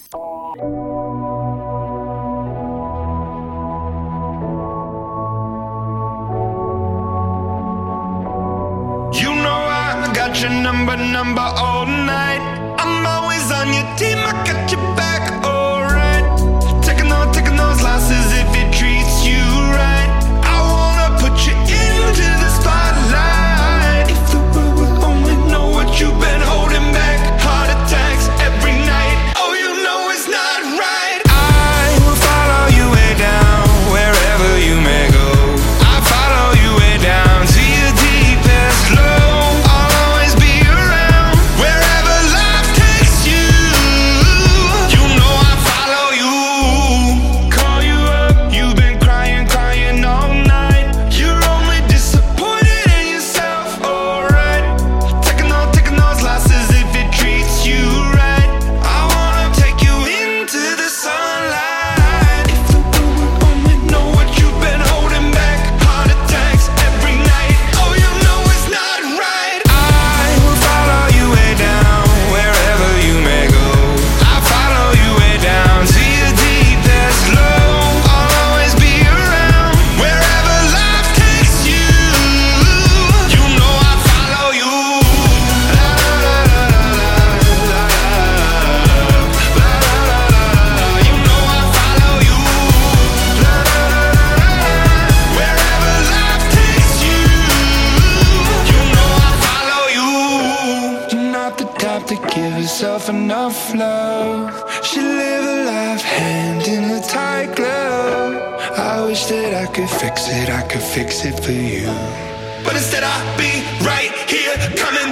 You know I got your number all night. I'm always on your team, I got your back, alright. Taking those losses if it treats you right. I wanna put you into the spotlight. If the world would only know what you've been holding back. Heart attacks every night, oh you know it's not right. I will follow you way down, wherever you may go. I follow you way down to your deepest low. I'll always be around, wherever life takes you. You know I follow you. Call you up, you've been crying all night. You're only disappointed in yourself, alright. Taking those losses if it treats you right. I wanna take you into the sunlight. If the world would only know what you've been holding back. Heart attacks every night, oh you know it's not right. I will follow you way down, wherever you may go. I follow you way down to your deepest low. I'll always be around, wherever life takes you. You know I follow you. La la la la la la la. You know I follow you. La la la la. Wherever life takes you. You know I follow you. You're not the type to give yourself enough love. Should live a life hand in a tight glove. I wish that I could fix it for you. But instead I'll be right here, coming